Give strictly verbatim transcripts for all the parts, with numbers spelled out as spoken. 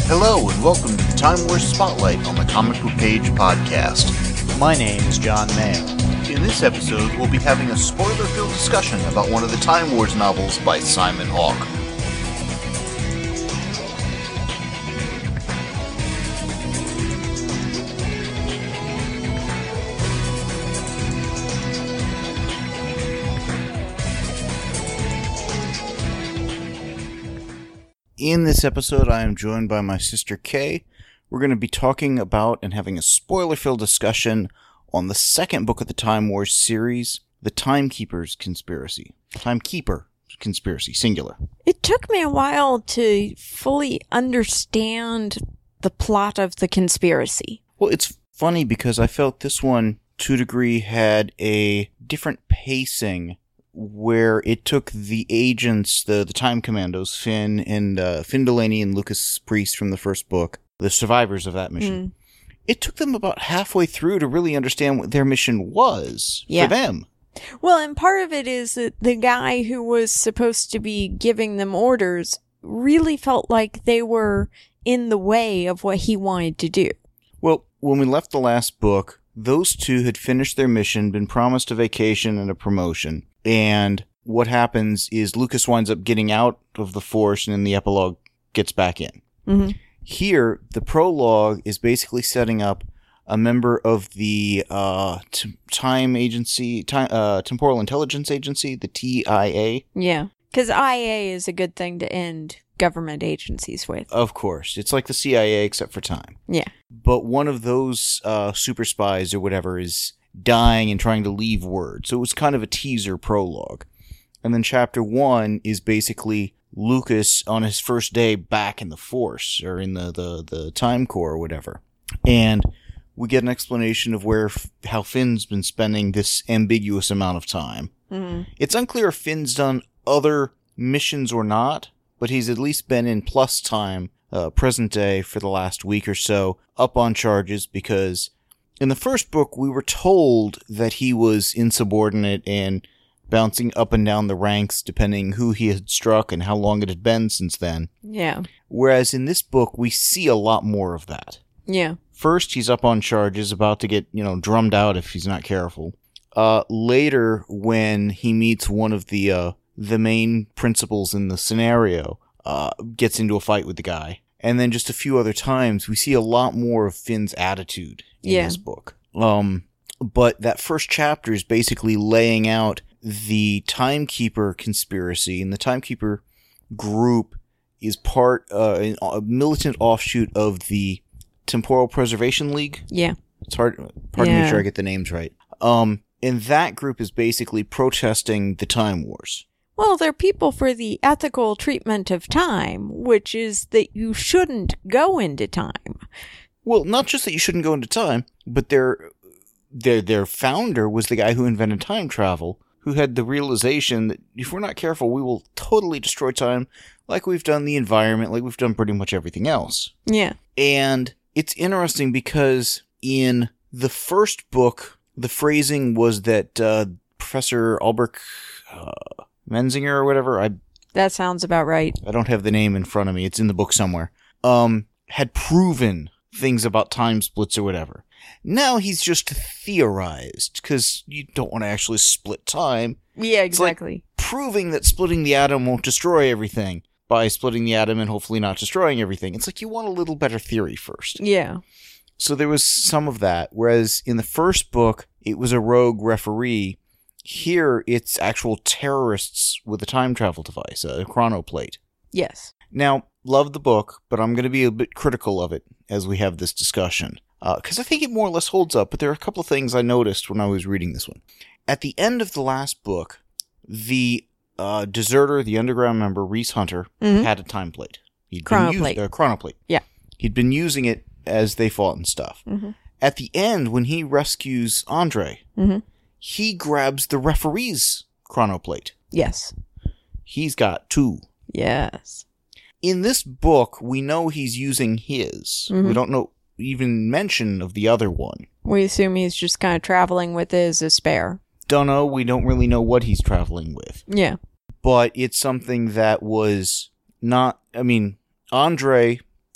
Hello and welcome to the Time Wars Spotlight on the Comic Book Page podcast. My name is John Mayo. In this episode, we'll be having a spoiler-filled discussion about one of the Time Wars novels by Simon Hawke. In this episode, I am joined by my sister Kay. We're going to be talking about and having a spoiler-filled discussion on the second book of the Time Wars series, The Timekeeper's Conspiracy. Timekeeper Conspiracy, singular. It took me a while to fully understand the plot of the conspiracy. Well, it's funny because I felt this one, to a degree, had a different pacing where it took the agents, the, the Time Commandos, Finn and uh, Finn Delaney and Lucas Priest from the first book, the survivors of that mission. Mm. It took them about halfway through to really understand what their mission was yeah. for them. Well, and part of it is that the guy who was supposed to be giving them orders really felt like they were in the way of what he wanted to do. Well, when we left the last book, those two had finished their mission, been promised a vacation and a promotion. And what happens is Lucas winds up getting out of the Force and in the epilogue gets back in. Mm-hmm. Here, the prologue is basically setting up a member of the uh, t- Time Agency, time, uh, Temporal Intelligence Agency, the T I A. Yeah, because I A is a good thing to end government agencies with. Of course. It's like the C I A except for time. Yeah. But one of those uh, super spies or whatever is dying and trying to leave word. So it was kind of a teaser prologue. And then chapter one is basically Lucas on his first day back in the Force or in the, the, the Time Corps or whatever. And we get an explanation of where how Finn's been spending this ambiguous amount of time. Mm-hmm. It's unclear if Finn's done other missions or not, but he's at least been in plus time, uh, present day for the last week or so, up on charges because in the first book, we were told that he was insubordinate and bouncing up and down the ranks depending who he had struck and how long it had been since then. Yeah. Whereas in this book, we see a lot more of that. Yeah. First, he's up on charges, about to get, you know, drummed out if he's not careful. Uh, later, when he meets one of the, uh, the main principals in the scenario, uh, gets into a fight with the guy. And then just a few other times, we see a lot more of Finn's attitude in yeah. this book. Um, but that first chapter is basically laying out the Timekeeper conspiracy, and the Timekeeper group is part, uh, a militant offshoot of the Temporal Preservation League. Yeah. It's hard, pardon yeah. me, make sure I get the names right. Um, and that group is basically protesting the Time Wars. Well, they're people for the ethical treatment of time, which is that you shouldn't go into time. Well, not just that you shouldn't go into time, but their their their founder was the guy who invented time travel, who had the realization that if we're not careful, we will totally destroy time, like we've done the environment, like we've done pretty much everything else. Yeah. And it's interesting because in the first book, the phrasing was that uh, Professor Albrecht uh, Menzinger or whatever, I that sounds about right. I don't have the name in front of me. It's in the book somewhere. Um, had proven things about time splits or whatever. Now he's just theorized, because you don't want to actually split time. Yeah, exactly. It's like proving that splitting the atom won't destroy everything by splitting the atom and hopefully not destroying everything. It's like you want a little better theory first. Yeah. So there was some of that, whereas in the first book, it was a rogue referee. Here, it's actual terrorists with a time travel device, a chronoplate. Yes. Now, love the book, but I'm going to be a bit critical of it as we have this discussion. Because uh, I think it more or less holds up, but there are a couple of things I noticed when I was reading this one. At the end of the last book, the uh, deserter, the underground member, Reese Hunter, mm-hmm. had a time plate. He'd chronoplate. Been us- uh, chronoplate. Yeah. He'd been using it as they fought and stuff. Mm-hmm. At the end, when he rescues Andre, mm-hmm. he grabs the referee's chronoplate. Yes. He's got two. Yes. In this book, we know he's using his. Mm-hmm. We don't know even mention of the other one. We assume he's just kind of traveling with it as a spare. Don't know. We don't really know what he's traveling with. Yeah. But it's something that was not... I mean, Andre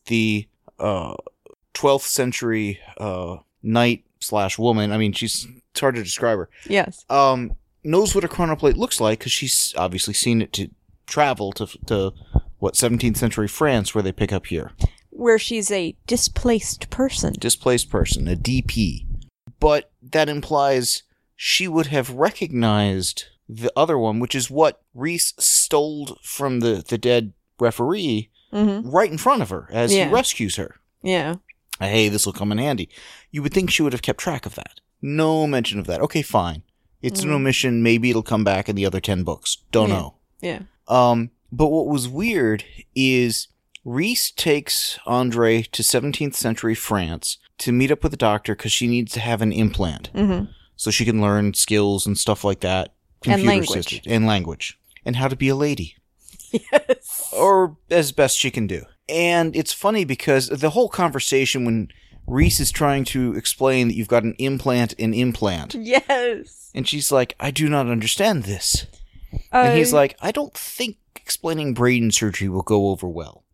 the uh, twelfth century uh, knight slash woman, I mean, she's, it's hard to describe her, Yes. um, knows what a chronoplate looks like because she's obviously seen it to travel to, to what, seventeenth century France, where they pick up here. Where she's a displaced person. Displaced person, a D P. But that implies she would have recognized the other one, which is what Reese stole from the, the dead referee Mm-hmm. right in front of her as Yeah. he rescues her. Yeah. Hey, this will come in handy. You would think she would have kept track of that. No mention of that. Okay, fine. It's Mm. an omission. Maybe it'll come back in the other ten books. Don't Yeah. know. Yeah. Um, but what was weird is Reese takes Andre to seventeenth century France to meet up with the doctor because she needs to have an implant Mm-hmm. so she can learn skills and stuff like that. And Computer language. systems- And language. And how to be a lady. Yes. Or as best she can do. And it's funny because the whole conversation when Reese is trying to explain that you've got an implant in implant, Yes. and she's like, I do not understand this. Uh, And he's like, I don't think explaining brain surgery will go over well.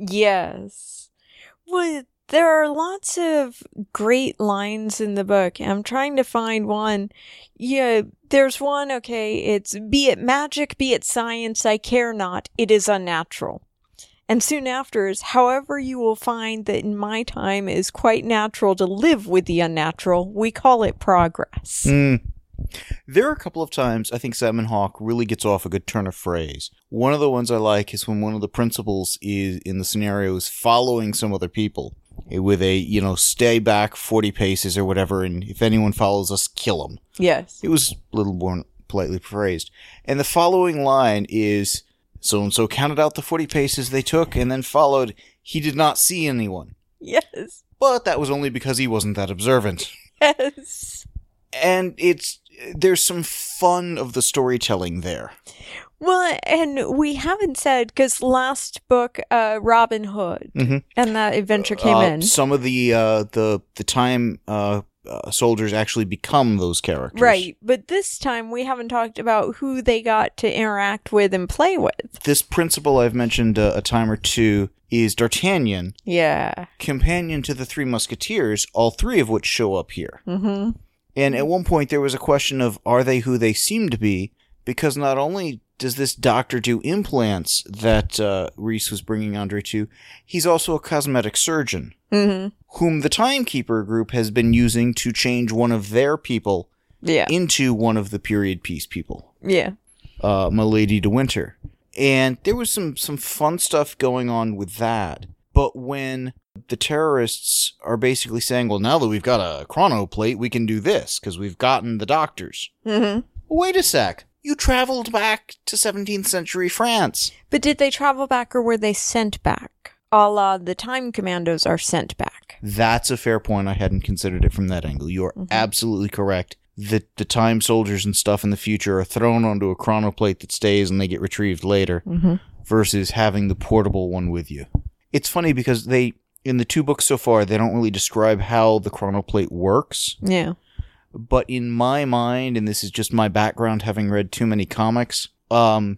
Yes. Well, there are lots of great lines in the book. I'm trying to find one. Yeah, there's one, okay, it's, be it magic, be it science, I care not, it is unnatural. And soon after is, however you will find that in my time it is quite natural to live with the unnatural, we call it progress. Mm. There are a couple of times I think Salmon Hawk really gets off a good turn of phrase. One of the ones I like is when one of the principals is in the scenario is following some other people with a, you know, stay back forty paces or whatever, and if anyone follows us, kill them. Yes. It was a little more politely phrased. And the following line is, so-and-so counted out the forty paces they took and then followed. He did not see anyone. Yes. But that was only because he wasn't that observant. Yes. And it's, there's some fun of the storytelling there. Well, and we haven't said, because last book, uh, Robin Hood, Mhm. and that adventure came Uh, in. Some of the, uh, the, the time, uh, uh, soldiers actually become those characters. Right, but this time we haven't talked about who they got to interact with and play with. This principal I've mentioned uh, a time or two is D'Artagnan, Yeah. companion to the Three Musketeers, all three of which show up here. Mm-hmm. And at one point there was a question of, are they who they seem to be? Because not only does this doctor do implants that uh, Reese was bringing Andre to, he's also a cosmetic surgeon, Mm-hmm. whom the Timekeeper group has been using to change one of their people Yeah. into one of the period piece people, Yeah. uh, Milady de Winter. And there was some, some fun stuff going on with that. But when the terrorists are basically saying, well, now that we've got a chronoplate, we can do this, because we've gotten the doctors. Mm-hmm. Wait a sec. You traveled back to seventeenth century France. But did they travel back or were they sent back? A la the Time Commandos are sent back. That's a fair point. I hadn't considered it from that angle. You are Mhm. absolutely correct. The, the time soldiers and stuff in the future are thrown onto a chronoplate that stays and they get retrieved later, Mm-hmm. versus having the portable one with you. It's funny because they, in the two books so far, they don't really describe how the chronoplate works. Yeah. But in my mind, and this is just my background having read too many comics, um,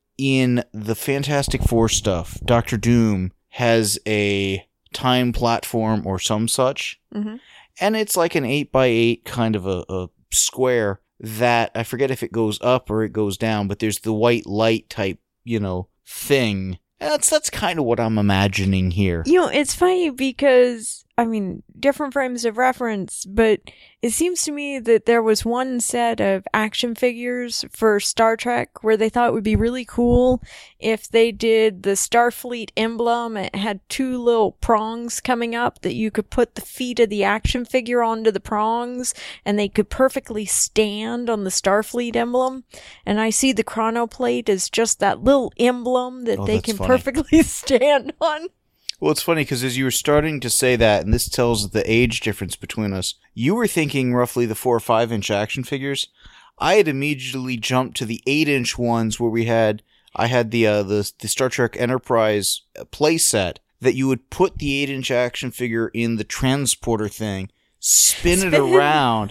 in the Fantastic Four stuff, Doctor Doom has a time platform or some such, Mm-hmm. and it's like an eight by eight kind of a, a square that, I forget if it goes up or it goes down, but there's the white light type, you know, thing. And that's, that's kind of what I'm imagining here. You know, it's funny because, I mean, different frames of reference, but it seems to me that there was one set of action figures for Star Trek where they thought it would be really cool if they did the Starfleet emblem. It had two little prongs coming up that you could put the feet of the action figure onto the prongs and they could perfectly stand on the Starfleet emblem. And I see the chronoplate as just that little emblem that Oh, they that's can funny. perfectly stand on. Well, it's funny because as you were starting to say that, and this tells the age difference between us, you were thinking roughly the four or five inch action figures. I had immediately jumped to the eight inch ones where we had, I had the uh, the the Star Trek Enterprise play set that you would put the eight inch action figure in the transporter thing, spin, Spin it it. around,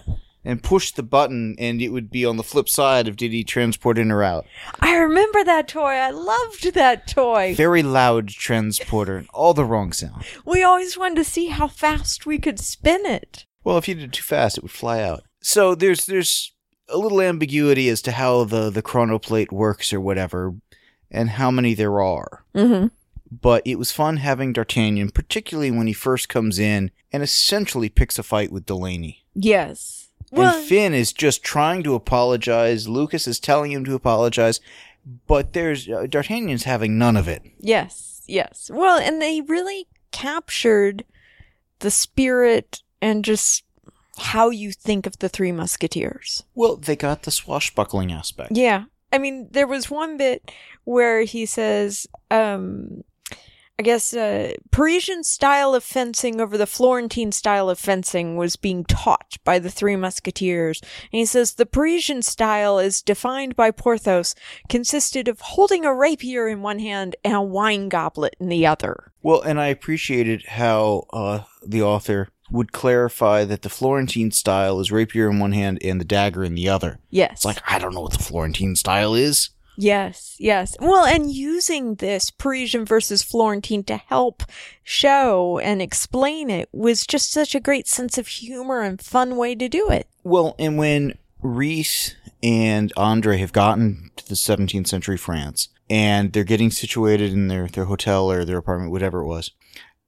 and push the button, and it would be on the flip side of did he transport in or out. I remember that toy. I loved that toy. Very loud transporter, and all the wrong sound. We always wanted to see how fast we could spin it. Well, if you did it too fast, it would fly out. So there's there's a little ambiguity as to how the, the chronoplate works or whatever, and how many there are. Mm-hmm. But it was fun having D'Artagnan, particularly when he first comes in and essentially picks a fight with Delaney. Yes. Well, and Finn is just trying to apologize. Lucas is telling him to apologize, but there's uh, D'Artagnan's having none of it. Yes, yes. Well, and they really captured the spirit and just how you think of the Three Musketeers. Well, they got the swashbuckling aspect. Yeah. I mean, there was one bit where he says, um, I guess, uh, Parisian style of fencing over the Florentine style of fencing was being taught by the Three Musketeers. And he says, the Parisian style, as defined by Porthos, consisted of holding a rapier in one hand and a wine goblet in the other. Well, and I appreciated how uh, the author would clarify that the Florentine style is rapier in one hand and the dagger in the other. Yes. It's like, I don't know what the Florentine style is. Yes, yes. Well, and using this Parisian versus Florentine to help show and explain it was just such a great sense of humor and fun way to do it. Well, and when Reese and Andre have gotten to the seventeenth century France, and they're getting situated in their, their hotel or their apartment, whatever it was,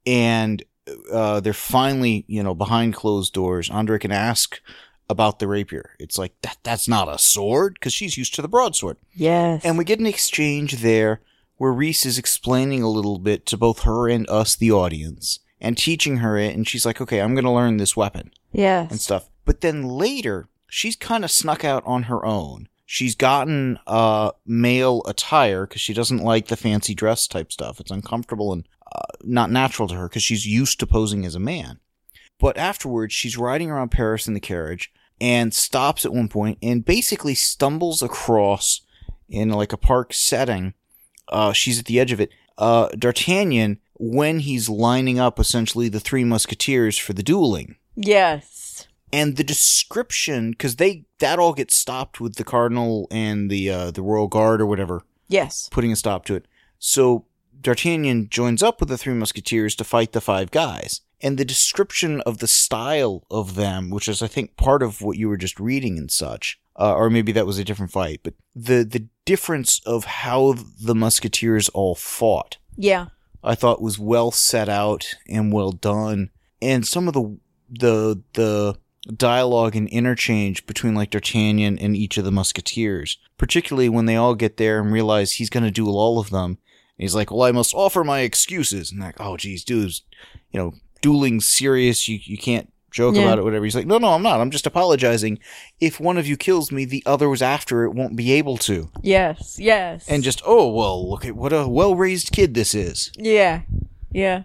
and uh, they're finally, you know, behind closed doors, Andre can ask about the rapier. It's like, that that's not a sword, because she's used to the broadsword. Yes. And we get an exchange there where Reese is explaining a little bit to both her and us, the audience, and teaching her it, and she's like, okay, I'm going to learn this weapon. Yes. And stuff. But then later, she's kind of snuck out on her own. She's gotten uh, male attire, because she doesn't like the fancy dress type stuff. It's uncomfortable and uh, not natural to her, because she's used to posing as a man. But afterwards, she's riding around Paris in the carriage, and stops at one point and basically stumbles across, in like a park setting, uh, she's at the edge of it, uh, D'Artagnan, when he's lining up essentially the Three Musketeers for the dueling. Yes. And the description, because they that all gets stopped with the Cardinal and the uh, the Royal Guard or whatever. Yes. Putting a stop to it. So D'Artagnan joins up with the Three Musketeers to fight the five guys. And the description of the style of them, which is, I think, part of what you were just reading and such, uh, or maybe that was a different fight, but the, the difference of how the Musketeers all fought, Yeah. I thought was well set out and well done. And some of the the the dialogue and interchange between, like, D'Artagnan and each of the Musketeers, particularly when they all get there and realize he's going to duel all of them. And he's like, well, I must offer my excuses. And like, oh, geez, dudes, you know, dueling's serious, you you can't joke Yeah. about it, whatever. He's like, no, no, I'm not. I'm just apologizing. If one of you kills me, the other was after it won't be able to. Yes. Yes. And just, oh, well, look at what a well-raised kid this is. Yeah. Yeah.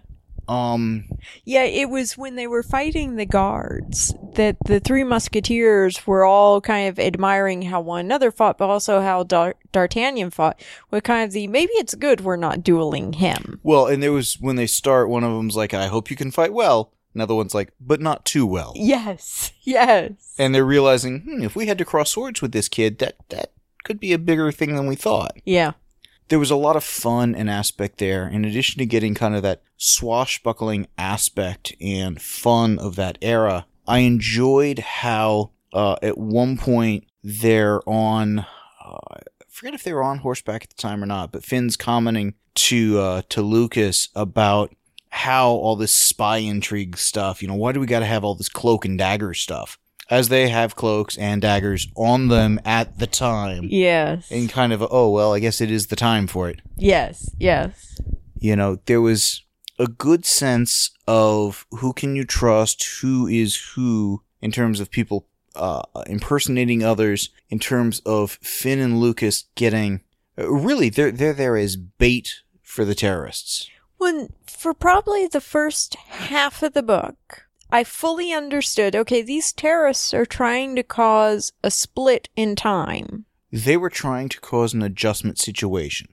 Um, Yeah, it was when they were fighting the guards that the Three Musketeers were all kind of admiring how one another fought, but also how Dar- D'Artagnan fought. With kind of the, maybe it's good we're not dueling him. well, and there was, when they start, one of them's like, I hope you can fight well. Another one's like, but not too well. Yes, yes. And they're realizing, hmm, if we had to cross swords with this kid, that, that could be a bigger thing than we thought. Yeah. There was a lot of fun and aspect there, in addition to getting kind of that swashbuckling aspect and fun of that era. I enjoyed how uh, at one point they're on, uh, I forget if they were on horseback at the time or not, but Finn's commenting to uh, to Lucas about how all this spy intrigue stuff, you know, why do we got to have all this cloak and dagger stuff? As they have cloaks and daggers on them at the time. Yes. And kind of, oh, well, I guess it is the time for it. Yes, yes. You know, there was a good sense of who can you trust, who is who, in terms of people uh, impersonating others, in terms of Finn and Lucas getting... Uh, really, they're, they're there as bait for the terrorists. When, for probably the first half of the book, I fully understood, okay, these terrorists are trying to cause a split in time. They were trying to cause an adjustment situation.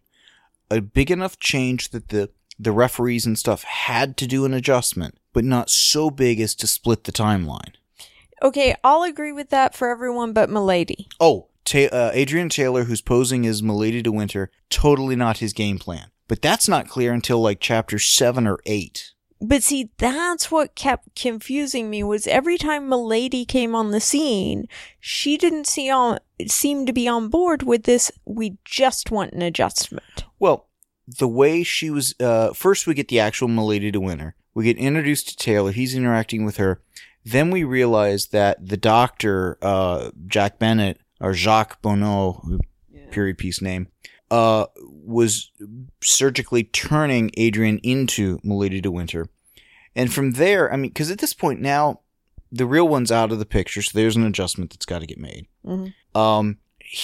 A big enough change that the, the referees and stuff had to do an adjustment, but not so big as to split the timeline. Okay, I'll agree with that for everyone but Milady. Oh, Ta- uh, Adrian Taylor, who's posing as Milady de Winter, totally not his game plan. But that's not clear until like chapter seven or eight. But see, that's what kept confusing me, was every time Milady came on the scene, she didn't see on, seem to be on board with this, we just want an adjustment. Well, the way she was... Uh, first we get the actual Milady de Winter. We get introduced to Taylor. He's interacting with her. Then we realize that the doctor, uh, Jack Bennett, or Jacques Bonneau, yeah. period piece name, uh, was surgically turning Adrian into Milady de Winter. And from there, I mean, because at this point now, the real one's out of the picture, so there's an adjustment that's got to get made. Mm-hmm. Um,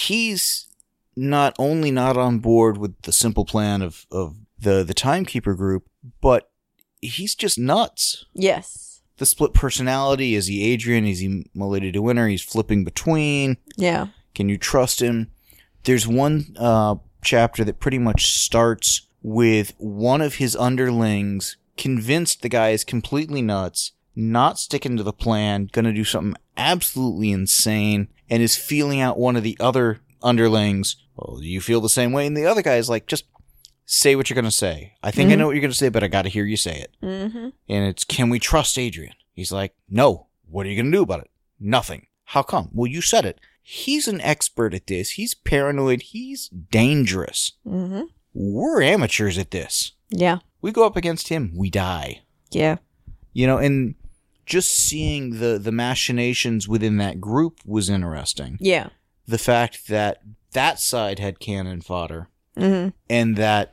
he's not only not on board with the simple plan of, of the, the Timekeeper group, but he's just nuts. Yes. The split personality. Is he Adrian? Is he Milady de Winter? He's flipping between. Yeah. Can you trust him? There's one uh, chapter that pretty much starts with one of his underlings convinced the guy is completely nuts, not sticking to the plan, gonna do something absolutely insane, and is feeling out one of the other underlings. Well, do you feel the same way? And the other guy is like, just say what you're going to say. I think mm-hmm. I know what you're going to say, but I got to hear you say it. Mm-hmm. And it's, can we trust Adrian? He's like, no. What are you going to do about it? Nothing. How come? Well, you said it. He's an expert at this. He's paranoid. He's dangerous. Mm-hmm. We're amateurs at this. Yeah. We go up against him, we die. Yeah. You know, and just seeing the, the machinations within that group was interesting. Yeah. The fact that that side had cannon fodder. Mm-hmm. And that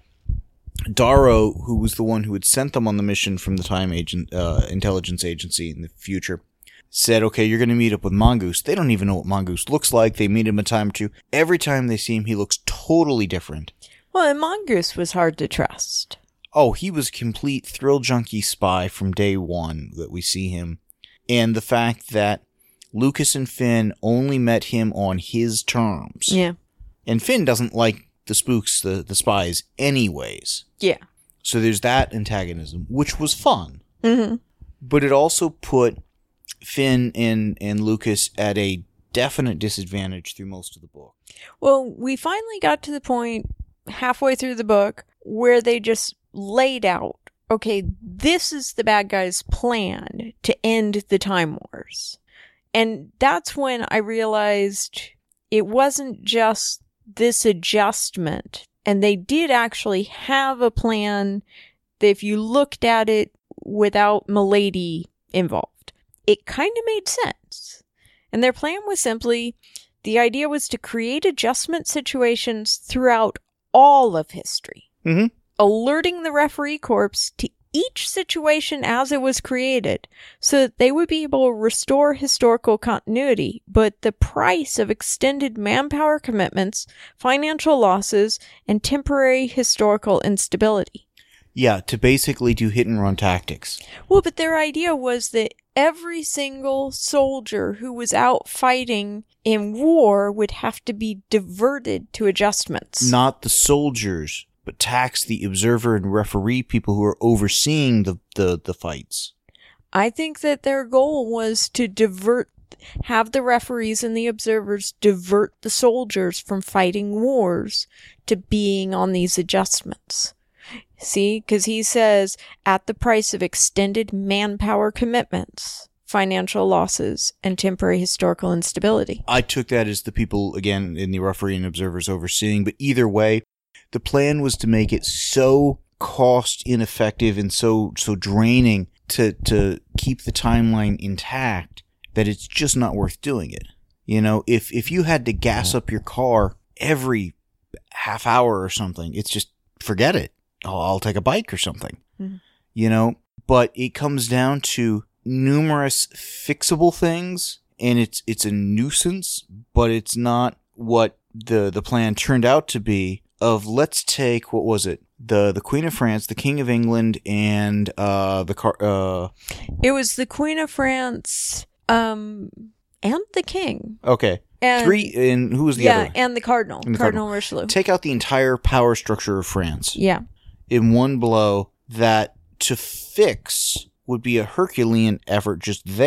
Darrow, who was the one who had sent them on the mission from the Time agent, uh, Intelligence Agency in the future, said, okay, you're going to meet up with Mongoose. They don't even know what Mongoose looks like. They meet him a time or two. Every time they see him, he looks totally different. Well, and Mongoose was hard to trust. Oh, he was a complete thrill junkie spy from day one that we see him. And the fact that Lucas and Finn only met him on his terms. Yeah. And Finn doesn't like the spooks, the, the spies, anyways. Yeah. So there's that antagonism, which was fun. Mm-hmm. But it also put Finn and, and Lucas at a definite disadvantage through most of the book. Well, we finally got to the point halfway through the book where they just laid out, okay, this is the bad guy's plan to end the Time Wars. And that's when I realized it wasn't just this adjustment, and they did actually have a plan that if you looked at it without Milady involved, it kind of made sense. And their plan was simply, the idea was to create adjustment situations throughout all of history, mm-hmm. alerting the referee corps to each situation as it was created so that they would be able to restore historical continuity, but the price of extended manpower commitments, financial losses, and temporary historical instability. Yeah, to basically do hit and run tactics. Well, but their idea was that every single soldier who was out fighting in war would have to be diverted to adjustments. Not the soldiers, but tax the observer and referee people who are overseeing the, the, the fights. I think that their goal was to divert, have the referees and the observers divert the soldiers from fighting wars to being on these adjustments. See, because he says, at the price of extended manpower commitments, financial losses, and temporary historical instability. I took that as the people, again, in the referee and observers overseeing, but either way, the plan was to make it so cost ineffective and so so draining to to keep the timeline intact that it's just not worth doing it. You know, if if you had to gas up your car every half hour or something, it's just forget it. I'll, I'll take a bike or something. Mm-hmm. You know, but it comes down to numerous fixable things, and it's it's a nuisance, but it's not what the the plan turned out to be. Of let's take, what was it? The the Queen of France, the King of England, and uh the car uh It was the Queen of France, um and the King. Okay. And three and who was the yeah, other? Yeah, and the Cardinal. And the Cardinal, Cardinal Richelieu. Take out the entire power structure of France. Yeah. In one blow, that to fix would be a Herculean effort just there.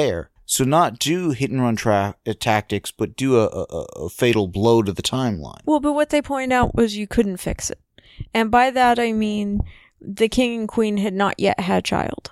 So not do hit-and-run tra- uh, tactics, but do a, a, a fatal blow to the timeline. Well, but what they pointed out was you couldn't fix it. And by that I mean the king and queen had not yet had a child.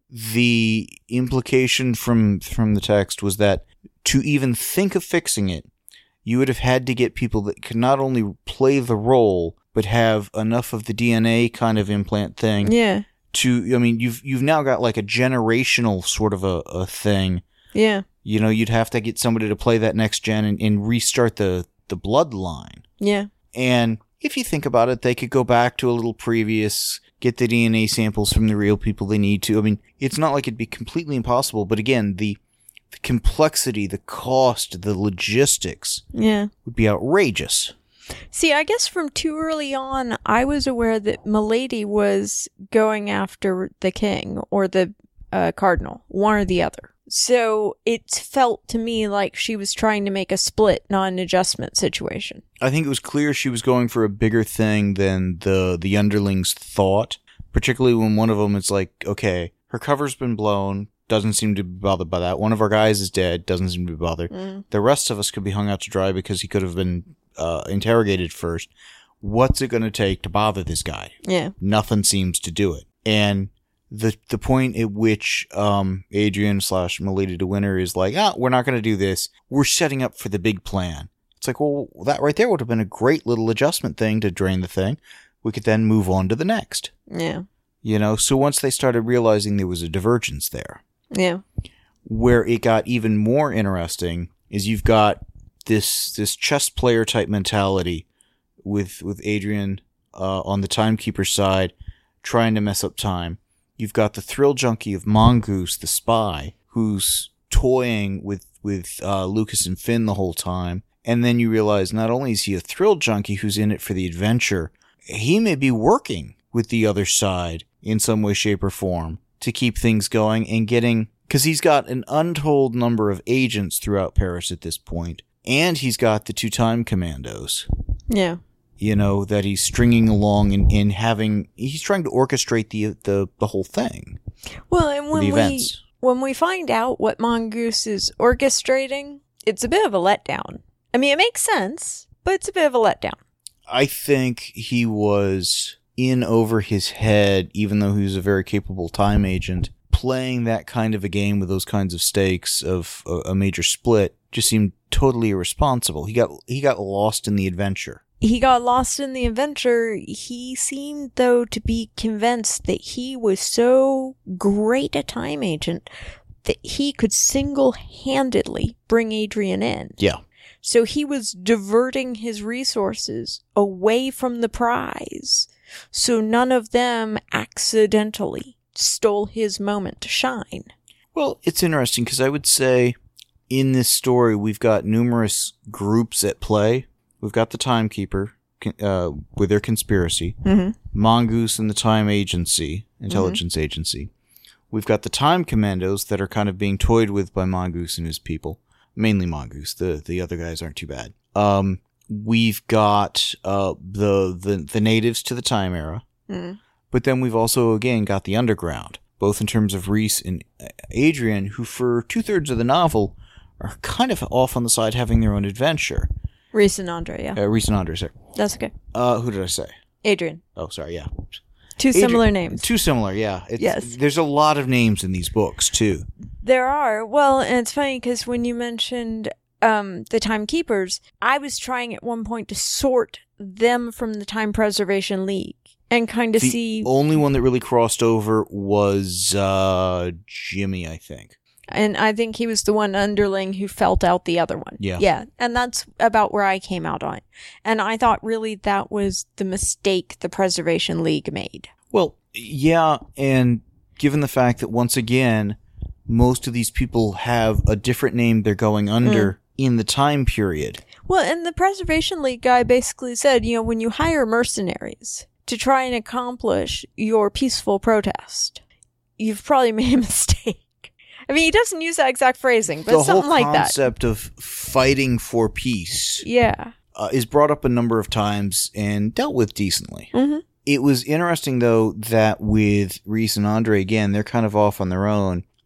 The implication from from the text was that to even think of fixing it, you would have had to get people that could not only play the role, but have enough of the D N A kind of implant thing. Yeah. To, I mean, you've you've now got like a generational sort of a, a thing. Yeah. You know, you'd have to get somebody to play that next gen and, and restart the, the bloodline. Yeah. And if you think about it, they could go back to a little previous, get the D N A samples from the real people they need to. I mean, it's not like it'd be completely impossible, but again, the, the complexity, the cost, the logistics Yeah. would be outrageous. See, I guess from too early on, I was aware that Milady was going after the king or the uh, cardinal, one or the other. So it felt to me like she was trying to make a split, not an adjustment situation. I think it was clear she was going for a bigger thing than the the underlings thought, particularly when one of them is like, okay, her cover's been blown, doesn't seem to be bothered by that. One of our guys is dead, doesn't seem to be bothered. Mm. The rest of us could be hung out to dry because he could have been uh, interrogated first. What's it going to take to bother this guy? Yeah. Nothing seems to do it. And the the point at which um, Adrian slash Milady de Winter is like, ah, we're not going to do this. We're setting up for the big plan. It's like, well, that right there would have been a great little adjustment thing to drain the thing. We could then move on to the next. Yeah. You know, so once they started realizing there was a divergence there. Yeah. Where it got even more interesting is you've got this this chess player type mentality with with Adrian uh, on the timekeeper side trying to mess up time. You've got the thrill junkie of Mongoose, the spy, who's toying with, with uh, Lucas and Finn the whole time. And then you realize not only is he a thrill junkie who's in it for the adventure, he may be working with the other side in some way, shape, or form to keep things going and getting... Because he's got an untold number of agents throughout Paris at this point, and he's got the two time commandos. Yeah. You know, that he's stringing along and, and having... He's trying to orchestrate the the, the whole thing. Well, and when the we events. when we find out what Mongoose is orchestrating, it's a bit of a letdown. I mean, it makes sense, but it's a bit of a letdown. I think he was in over his head, even though he was a very capable time agent. Playing that kind of a game with those kinds of stakes of a, a major split just seemed totally irresponsible. He got he got lost in the adventure. He got lost in the adventure. He seemed, though, to be convinced that he was so great a time agent that he could single-handedly bring Adrian in. Yeah. So he was diverting his resources away from the prize, so none of them accidentally stole his moment to shine. Well, it's interesting because I would say in this story we've got numerous groups at play. We've got the Timekeeper uh, with their conspiracy, Mm-hmm. Mongoose and the Time Agency, Intelligence mm-hmm. Agency. We've got the Time Commandos that are kind of being toyed with by Mongoose and his people. Mainly Mongoose. The the other guys aren't too bad. Um, we've got uh, the, the, the natives to the Time Era. Mm. But then we've also, again, got the underground, both in terms of Reese and Adrian, who for two-thirds of the novel are kind of off on the side having their own adventure. Reese and Andre, yeah. Uh, Reese and Andre, sorry. That's okay. Uh, who did I say? Adrian. Oh, sorry, yeah. Two Adrian, similar names. Too similar, yeah. It's, yes. There's a lot of names in these books, too. There are. Well, and it's funny because when you mentioned um, the Timekeepers, I was trying at one point to sort them from the Time Preservation League and kind of the see... The only one that really crossed over was uh, Jimmy, I think. And I think he was the one underling who felt out the other one. Yeah. Yeah. And that's about where I came out on it. And I thought really that was the mistake the Preservation League made. Well, yeah. And given the fact that, once again, most of these people have a different name they're going under mm. in the time period. Well, and the Preservation League guy basically said, you know, when you hire mercenaries to try and accomplish your peaceful protest, you've probably made a mistake. I mean, he doesn't use that exact phrasing, but the something like that. The whole concept of fighting for peace yeah. uh, is brought up a number of times and dealt with decently. Mm-hmm. It was interesting, though, that with Reese and Andre, again, they're kind of off on their own.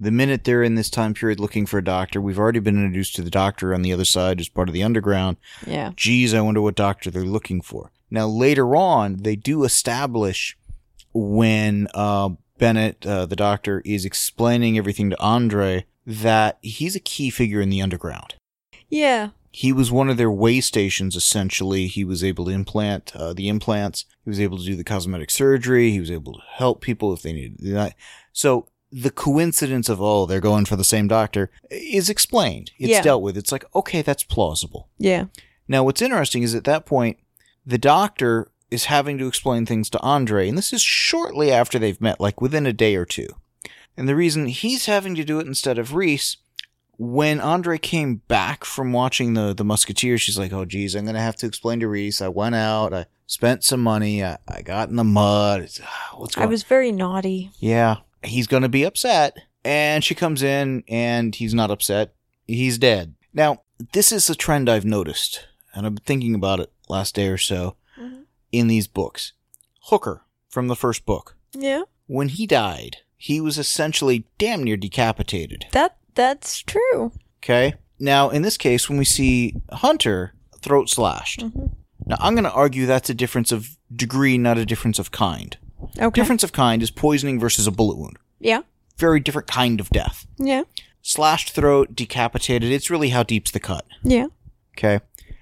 The minute they're in this time period looking for a doctor, we've already been introduced to the doctor on the other side as part of the underground. Yeah. Geez, I wonder what doctor they're looking for. Now, later on, they do establish when uh, Bennett, uh, the doctor, is explaining everything to Andre that he's a key figure in the underground. Yeah. He was one of their way stations, essentially. He was able to implant uh, the implants. He was able to do the cosmetic surgery. He was able to help people if they needed that. So the coincidence of, oh, they're going for the same doctor is explained. It's Yeah. dealt with. It's like, okay, that's plausible. Yeah. Now, what's interesting is at that point, the doctor is having to explain things to Andre, and this is shortly after they've met, like within a day or two. And the reason he's having to do it instead of Reese, when Andre came back from watching the, the Musketeers, she's like, oh, geez, I'm going to have to explain to Reese. I went out, I spent some money, I, I got in the mud. It's, ah, what's going on? I was very naughty. Yeah, he's going to be upset. And she comes in, and he's not upset. He's dead. Now, this is a trend I've noticed, and I've been thinking about it last day or so Mm-hmm. in these books. Hooker, from the first book. Yeah. When he died, he was essentially damn near decapitated. That that's true. Okay? Now, in this case, when we see Hunter, throat slashed. Mm-hmm. Now, I'm going to argue that's a difference of degree, not a difference of kind. Okay. Difference of kind is poisoning versus a bullet wound. Yeah. Very different kind of death. Yeah. Slashed throat, decapitated, it's really how deep's the cut. Yeah. Okay?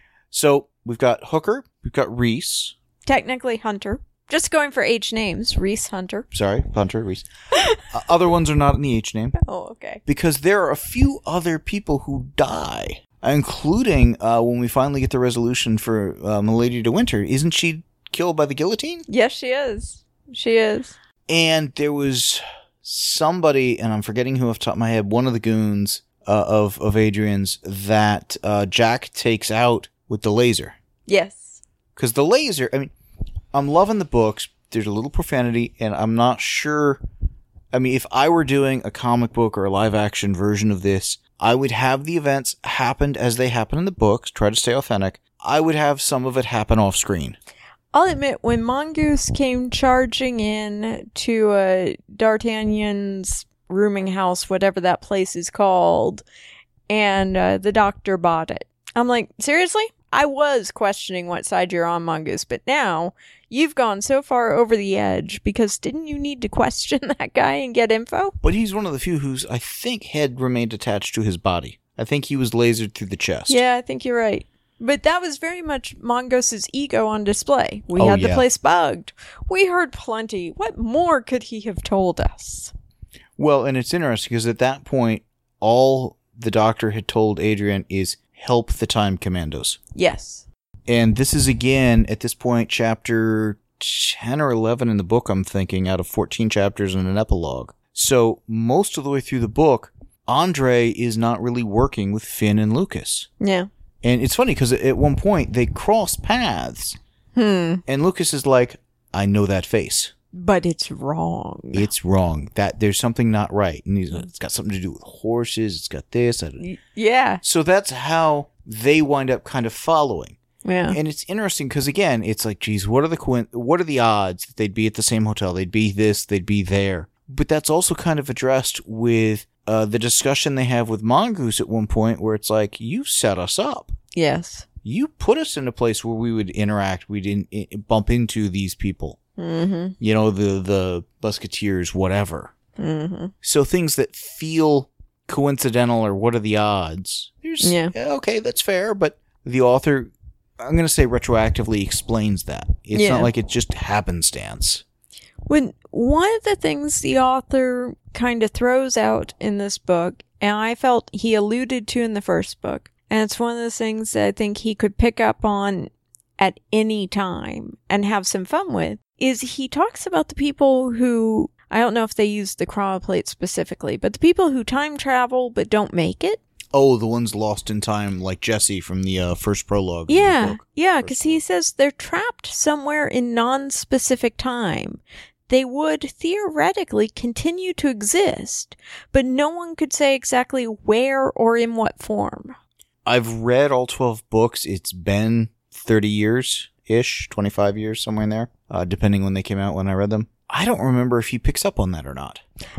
So, we've got Hooker, we've got Reese. Technically Hunter. Just going for H names. Reese Hunter. Sorry, Hunter, Reese. uh, other ones are not in the H name. Oh, okay. Because there are a few other people who die, including uh, when we finally get the resolution for uh, Milady de Winter. Isn't she killed by the guillotine? Yes, she is. She is. And there was somebody, and I'm forgetting who off the top of my head, one of the goons uh, of, of Adrian's that uh, Jack takes out with the laser. Yes. Because the laser, I mean, I'm loving the books. There's a little profanity, and I'm not sure. I mean, if I were doing a comic book or a live action version of this, I would have the events happened as they happen in the books, try to stay authentic. I would have some of it happen off screen. I'll admit, when Mongoose came charging in to uh, D'Artagnan's rooming house, whatever that place is called, and uh, the doctor bought it, I'm like, seriously? I was questioning what side you're on, Mongoose, but now you've gone so far over the edge because didn't you need to question that guy and get info? But he's one of the few whose, I think, head remained attached to his body. I think he was lasered through the chest. Yeah, I think you're right. But that was very much Mongoose's ego on display. We Oh, had the yeah. place bugged. We heard plenty. What more could he have told us? Well, and it's interesting because at that point, all the doctor had told Adrian is help the Time Commandos. Yes. And this is, again, at this point, chapter ten or eleven in the book, I'm thinking, out of fourteen chapters and an epilogue. So most of the way through the book, Andre is not really working with Finn and Lucas. Yeah. And it's funny because at one point, they cross paths. Hmm. And Lucas is like, I know that face. But it's wrong. It's wrong. That there's something not right. And he's, it's got something to do with horses. It's got this. I don't- Y- yeah. So that's how they wind up kind of following. Yeah. And it's interesting because, again, it's like, geez, what are the coin- what are the odds that they'd be at the same hotel? They'd be this, they'd be there. But that's also kind of addressed with uh, the discussion they have with Mongoose at one point where it's like, you set us up. Yes. You put us in a place where we would interact. We didn't I- bump into these people. Mm-hmm. You know, the, the Musketeers, whatever. Mm-hmm. So things that feel coincidental or what are the odds? There's, Yeah. okay, that's fair, but the author, I'm going to say retroactively explains that. It's Yeah. not like it's just happenstance. When one of the things the author kind of throws out in this book, and I felt he alluded to in the first book, and it's one of those things that I think he could pick up on at any time and have some fun with, is he talks about the people who, I don't know if they use the chronoplate specifically, but the people who time travel but don't make it. Oh, the ones lost in time, like Jesse from the uh, first prologue. in the Yeah, book. yeah, because he says they're trapped somewhere in non-specific time. They would theoretically continue to exist, but no one could say exactly where or in what form. I've read all twelve books. It's been thirty years-ish, twenty-five years, somewhere in there, uh, depending when they came out when I read them. I don't remember if he picks up on that or not. I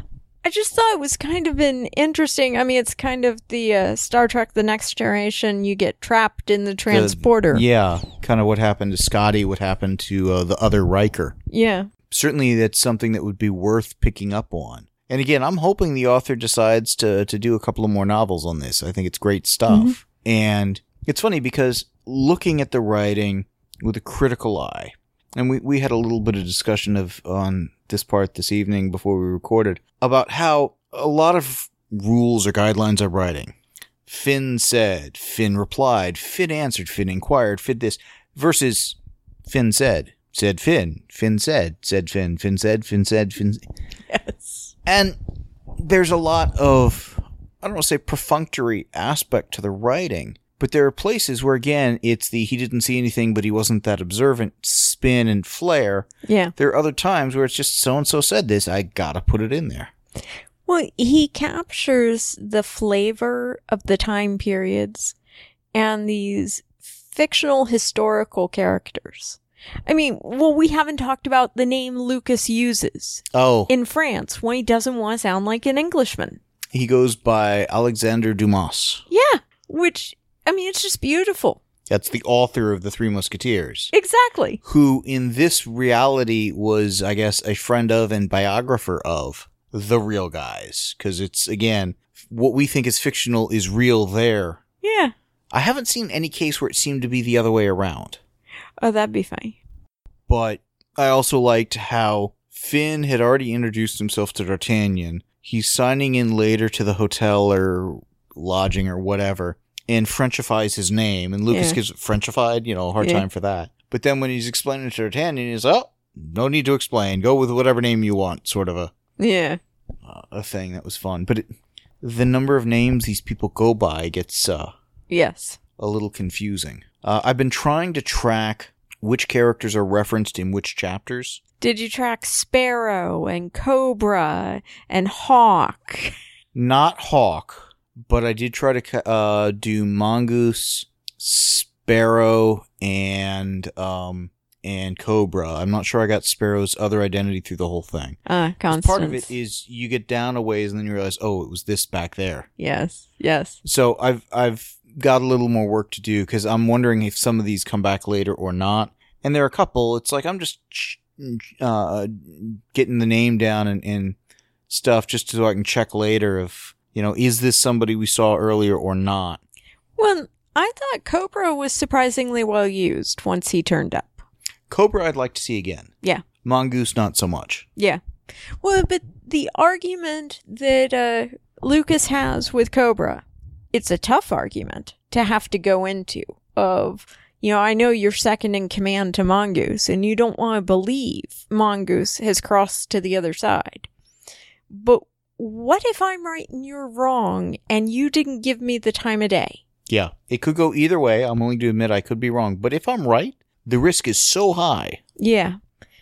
I just thought it was kind of an interesting, I mean, it's kind of the uh, Star Trek The Next Generation, you get trapped in the transporter. The, yeah, kind of what happened to Scotty, what happened to uh, the other Riker. Yeah. Certainly that's something that would be worth picking up on. And again, I'm hoping the author decides to, to do a couple of more novels on this. I think it's great stuff. Mm-hmm. And it's funny because looking at the writing with a critical eye, and we, we had a little bit of discussion of on this part this evening before we recorded, about how a lot of rules or guidelines of writing. Finn said, Finn replied, Finn answered, Finn inquired, Finn this, versus Finn said, said Finn, Finn said, said Finn, Finn said, Finn said, Finn. Yes. And there's a lot of, I don't want to say perfunctory aspect to the writing, but there are places where, again, it's the he didn't see anything, but he wasn't that observant spin and flair. Yeah. There are other times where it's just so-and-so said this, I gotta put it in there. Well, he captures the flavor of the time periods and these fictional historical characters. I mean, well, we haven't talked about the name Lucas uses. Oh. In France, when he doesn't want to sound like an Englishman. He goes by Alexander Dumas. Yeah, which, I mean, it's just beautiful. That's the author of The Three Musketeers. Exactly. Who, in this reality, was, I guess, a friend of and biographer of the real guys. Because it's, again, what we think is fictional is real there. Yeah. I haven't seen any case where it seemed to be the other way around. Oh, that'd be funny. But I also liked how Finn had already introduced himself to D'Artagnan. He's signing in later to the hotel or lodging or whatever, and Frenchifies his name. And Lucas Yeah. gets Frenchified, you know, a hard Yeah. time for that. But then when he's explaining to D'Artagnan, he's, oh, no need to explain. Go with whatever name you want, sort of a Yeah. uh, a thing that was fun. But it, the number of names these people go by gets uh, Yes. a little confusing. Uh, I've been trying to track which characters are referenced in which chapters. Did you track Sparrow and Cobra and Hawk? Not Hawk, but I did try to uh, do Mongoose, Sparrow, and um, and Cobra. I'm not sure I got Sparrow's other identity through the whole thing. Uh, Constance. Part of it is you get down a ways and then you realize, oh, it was this back there. Yes. Yes. So I've I've got a little more work to do because I'm wondering if some of these come back later or not. And there are a couple. It's like I'm just uh, getting the name down and, and stuff just so I can check later if, you know, is this somebody we saw earlier or not? Well, I thought Cobra was surprisingly well used once he turned up. Cobra I'd like to see again. Yeah. Mongoose not so much. Yeah. Well, but the argument that uh, Lucas has with Cobra, it's a tough argument to have to go into of, you know, I know you're second in command to Mongoose and you don't want to believe Mongoose has crossed to the other side. But what if I'm right and you're wrong and you didn't give me the time of day? Yeah, it could go either way. I'm willing to admit I could be wrong. But if I'm right, the risk is so high. Yeah.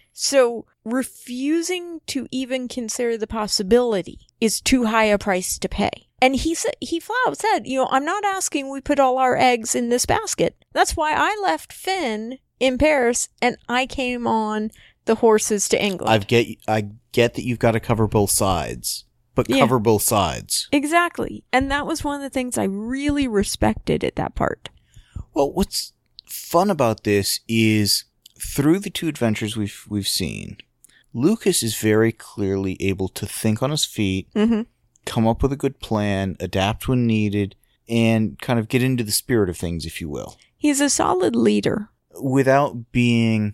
So refusing to even consider the possibility is too high a price to pay. And he said, he flat out said, you know, I'm not asking we put all our eggs in this basket. That's why I left Finn in Paris and I came on the horses to England. I get I get that you've got to cover both sides, but Yeah. cover both sides. Exactly. And that was one of the things I really respected at that part. Well, what's fun about this is through the two adventures we've we've seen, Lucas is very clearly able to think on his feet, Mm-hmm. come up with a good plan, adapt when needed, and kind of get into the spirit of things, if you will, He's a solid leader. without being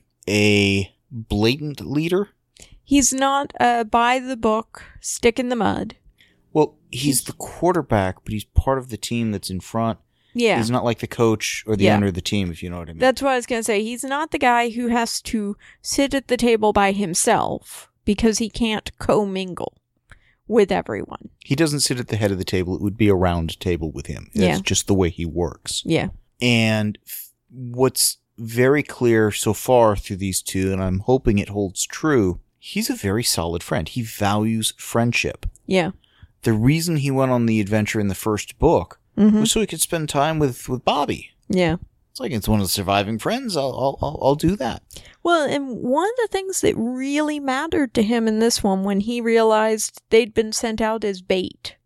a blatant leader. He's not a by the book, stick in the mud. Well, he's the quarterback, but he's part of the team that's in front. Yeah. He's not like the coach or the Yeah. owner of the team, if you know what I mean. That's what I was going to say. He's not the guy who has to sit at the table by himself because he can't commingle with everyone. He doesn't sit at the head of the table. It would be a round table with him. That's Yeah. just the way he works. Yeah. And f- what's very clear so far through these two, and I'm hoping it holds true, he's a very solid friend. He values friendship. Yeah. The reason he went on the adventure in the first book Mm-hmm. was so he could spend time with, with Bobby. Yeah. It's like, it's one of the surviving friends. I'll, I'll, I'll, I'll do that. Well, and one of the things that really mattered to him in this one, when he realized they'd been sent out as bait,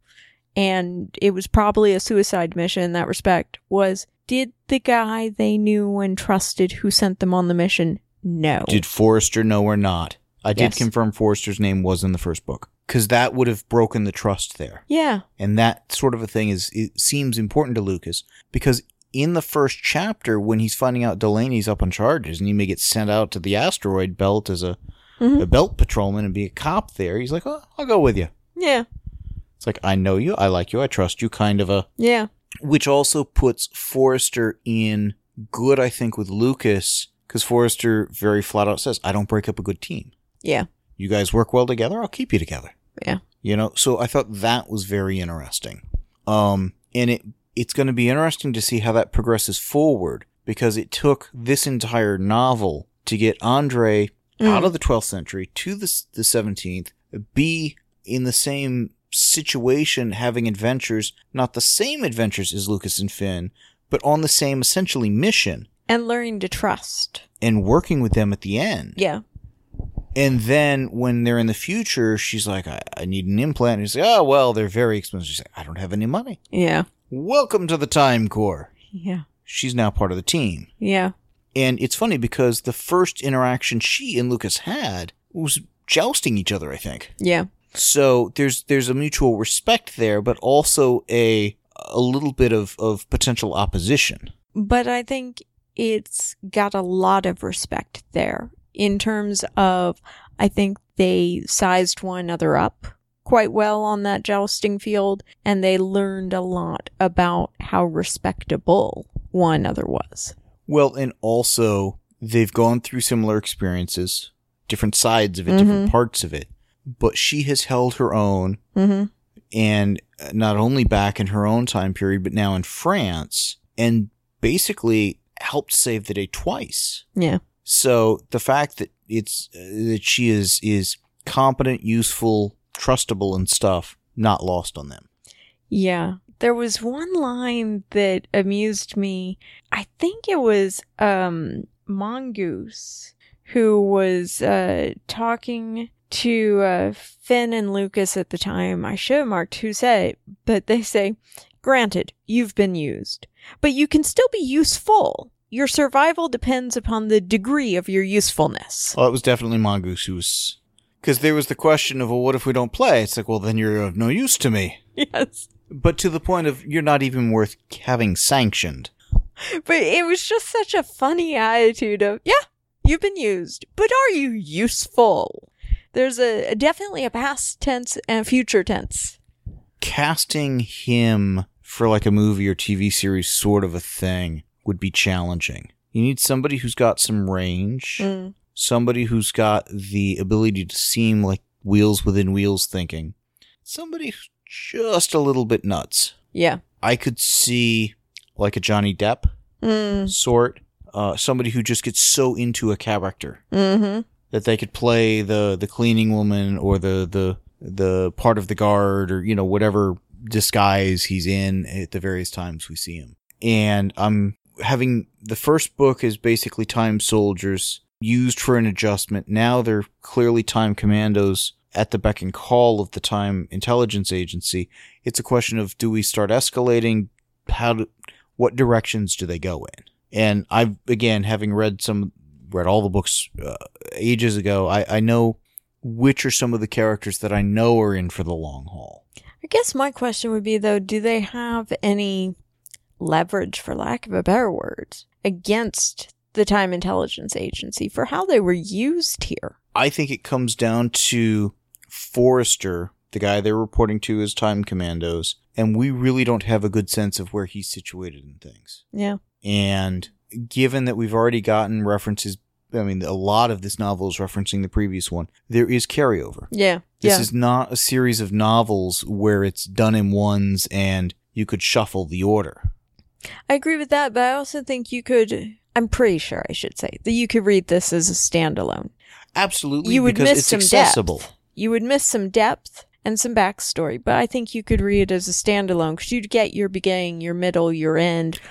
and it was probably a suicide mission in that respect, was, did the guy they knew and trusted who sent them on the mission know? Did Forrester know or not? I did Yes. confirm Forrester's name was in the first book, because that would have broken the trust there. Yeah. And that sort of a thing is it seems important to Lucas, because in the first chapter, when he's finding out Delaney's up on charges and he may get sent out to the asteroid belt as a, Mhm. a belt patrolman and be a cop there, he's like, oh, I'll go with you. Yeah. It's like, I know you, I like you, I trust you, kind of a... Yeah. Which also puts Forrester in good, I think, with Lucas, because Forrester very flat out says, I don't break up a good team. Yeah. You guys work well together, I'll keep you together. Yeah. You know, so I thought that was very interesting. Um, and it it's going to be interesting to see how that progresses forward, because it took this entire novel to get Andre Mm. out of the twelfth century to the, the seventeenth, be in the same situation, having adventures, not the same adventures as Lucas and Finn, but on the same, essentially, mission, And learning to trust. and working with them at the end. Yeah. And then when they're in the future, she's like, I, I need an implant. And he's like, oh, well, they're very expensive. She's like, I don't have any money. Yeah. Welcome to the Time Corps. Yeah. She's now part of the team. Yeah. And it's funny because the first interaction she and Lucas had was jousting each other, I think. Yeah. So there's there's a mutual respect there, but also a a little bit of, of potential opposition. But I think it's got a lot of respect there in terms of, I think they sized one another up quite well on that jousting field, and they learned a lot about how respectable one another was. Well, and also they've gone through similar experiences, different sides of it, different Mhm. parts of it. But she has held her own, Mm-hmm. and not only back in her own time period, but now in France, and basically helped save the day twice. Yeah. So the fact that it's uh, that she is is competent, useful, trustable, and stuff, not lost on them. Yeah. There was one line that amused me. I think it was um, Mongoose who was uh, talking to uh, Finn and Lucas at the time. I should have marked who said it, but they say, granted, you've been used, but you can still be useful. Your survival depends upon the degree of your usefulness. Well, it was definitely Mongoose who was... Because there was the question of, well, what if we don't play? It's like, well, then you're of no use to me. Yes. But to the point of, you're not even worth having sanctioned. But it was just such a funny attitude of, yeah, you've been used, but are you useful? There's a definitely a past tense and a future tense. Casting him for like a movie or T V series sort of a thing would be challenging. You need somebody who's got some range, Mm. somebody who's got the ability to seem like wheels within wheels thinking, somebody who's just a little bit nuts. Yeah. I could see like a Johnny Depp Mm. sort, uh, somebody who just gets so into a character Mm-hmm. that they could play the, the cleaning woman or the, the, the part of the guard or, you know, whatever disguise he's in at the various times we see him. And I'm having the first book is basically time soldiers used for an adjustment. Now they're clearly time commandos at the beck and call of the time intelligence agency. It's a question of, do we start escalating? How do, what directions do they go in? And I've, again, having read some, read all the books uh, ages ago, I, I know which are some of the characters that I know are in for the long haul. I guess my question would be, though, do they have any leverage, for lack of a better word, against the Time Intelligence Agency for how they were used here? I think it comes down to Forrester, the guy they're reporting to as Time Commandos, and we really don't have a good sense of where he's situated in things. Yeah. And given that we've already gotten references, I mean, a lot of this novel is referencing the previous one, there is carryover. Yeah. This yeah. is not a series of novels where it's done in ones and you could shuffle the order. I agree with that, but I also think you could, I'm pretty sure I should say, that you could read this as a standalone. Absolutely, You would because miss it's some accessible. depth. You would miss some depth and some backstory, but I think you could read it as a standalone because you'd get your beginning, your middle, your end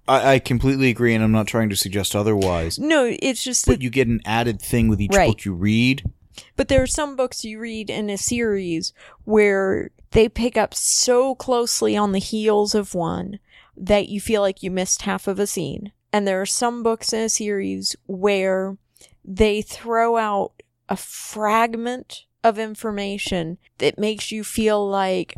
I, I completely agree, and I'm not trying to suggest otherwise. No, it's just that... But you get an added thing with each Right. book you read. But there are some books you read in a series where they pick up so closely on the heels of one that you feel like you missed half of a scene. And there are some books in a series where they throw out a fragment of information that makes you feel like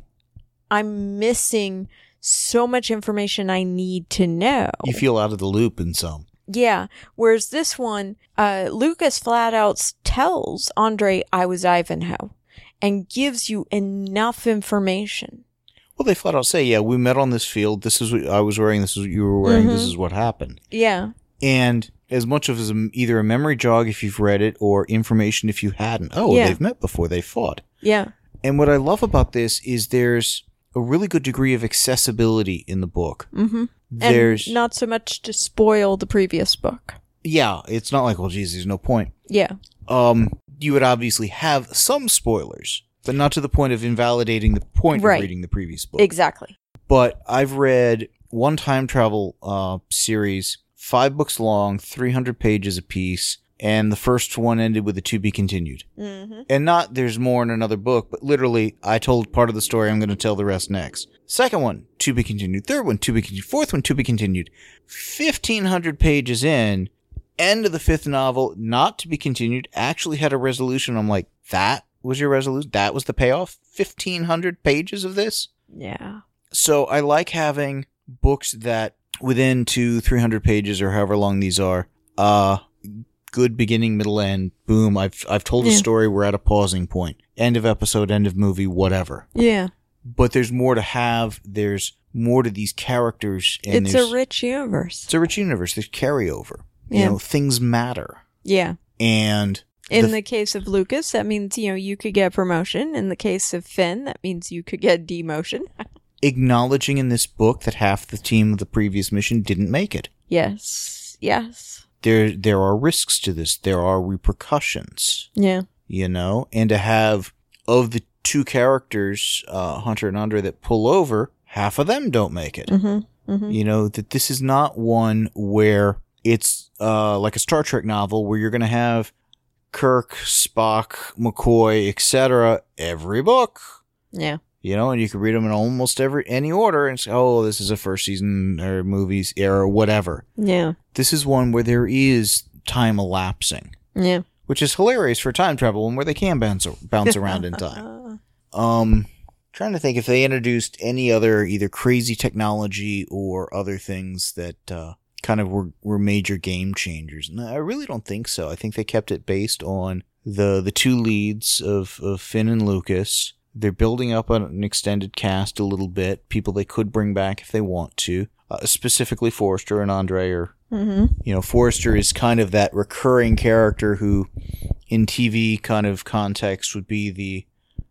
I'm missing so much information I need to know. You feel out of the loop in some. Yeah. Whereas this one, uh, Lucas flat out tells Andre, I was Ivanhoe, and gives you enough information. Well, they flat out say, yeah, we met on this field. This is what I was wearing. This is what you were wearing. Mm-hmm. This is what happened. Yeah. And as much of as a, either a memory jog if you've read it or information if you hadn't. Oh, Yeah. they've met before. They fought. Yeah. And what I love about this is there's a really good degree of accessibility in the book. Mm-hmm. There's And not so much to spoil the previous book. Yeah, it's not like, well, geez, there's no point. Yeah. Um, you would obviously have some spoilers, but not to the point of invalidating the point Right. of reading the previous book. Exactly. But I've read one time travel uh, series, five books long, three hundred pages apiece, and the first one ended with a to be continued. Mm-hmm. And not there's more in another book, but literally, I told part of the story, I'm going to tell the rest next. Second one, to be continued. Third one, to be continued. Fourth one, to be continued. fifteen hundred pages in, end of the fifth novel, not to be continued, actually had a resolution. I'm like, that was your resolution? That was the payoff? fifteen hundred pages of this? Yeah. So I like having books that within two, three hundred pages or however long these are, uh, good beginning, middle, end, boom, I've, I've told a Yeah. story, we're at a pausing point. End of episode, end of movie, whatever. Yeah. But there's more to have, there's more to these characters. And It's there's, a rich universe. it's a rich universe, there's carryover. Yeah. You know, things matter. Yeah. And In the- the case of Lucas, that means, you know, you could get promotion. In the case of Finn, that means you could get demotion. acknowledging in this book that half the team of the previous mission didn't make it. Yes. Yes. There, there are risks to this. There are repercussions. Yeah. You know, and to have of the two characters, uh, Hunter and Andre, that pull over, half of them don't make it. Mm-hmm. Mm-hmm. You know, that this is not one where it's uh, like a Star Trek novel where you're going to have Kirk, Spock, McCoy, et cetera every book. Yeah. You know, and you can read them in almost every any order and say, oh, this is a first season or movies era, whatever. Yeah. This is one where there is time elapsing. Yeah. Which is hilarious for time travel and where they can bounce, bounce around in time. Um, trying to think if they introduced any other either crazy technology or other things that uh, kind of were, were major game changers. No, I really don't think so. I think they kept it based on the the two leads of, of Finn and Lucas. They're building up an extended cast a little bit, people they could bring back if they want to. Uh, specifically Forrester and Andre are, Mm-hmm. you know, Forrester is kind of that recurring character who, in T V kind of context, would be the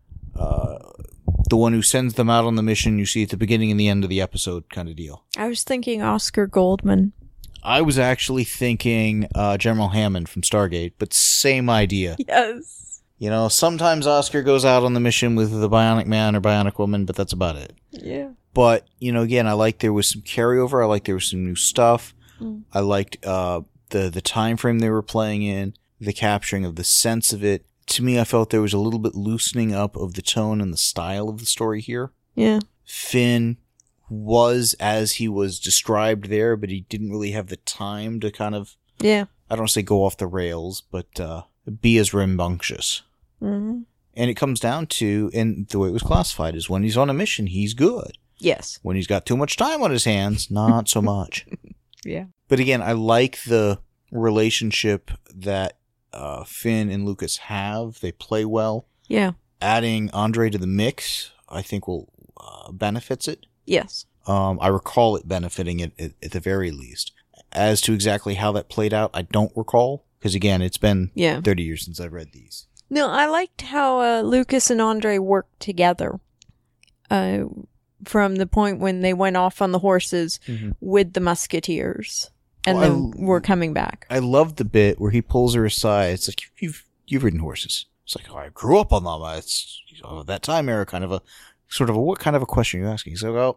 uh, the one who sends them out on the mission you see at the beginning and the end of the episode kind of deal. I was thinking Oscar Goldman. I was actually thinking uh, General Hammond from Stargate, but same idea. Yes. You know, sometimes Oscar goes out on the mission with the Bionic Man or Bionic Woman, but that's about it. Yeah. But, you know, again, I like there was some carryover. I like there was some new stuff. Mm. I liked uh, the the time frame they were playing in, the capturing of the sense of it. To me, I felt there was a little bit loosening up of the tone and the style of the story here. Yeah. Finn was as he was described there, but he didn't really have the time to kind of, Yeah. I don't want to say go off the rails, but uh, be as rambunctious. Mm-hmm. And it comes down to, and the way it was classified is when he's on a mission, he's good. Yes. When he's got too much time on his hands, not so much. Yeah. But again, I like the relationship that uh, Finn and Lucas have. They play well. Yeah. Adding Andre to the mix, I think, will uh, benefits it. Yes. Um, I recall it benefiting it at, at the very least. As to exactly how that played out, I don't recall. Because again, it's been Yeah. thirty years since I've read these. No, I liked how uh, Lucas and Andre worked together. Uh, from the point when they went off on the horses Mm-hmm. with the musketeers, and Well, then I- were coming back. I love the bit where he pulls her aside. It's like, you've you've ridden horses. It's like, oh, I grew up on them. It's you know, that time era kind of a, sort of a, what kind of a question are you asking? So, well,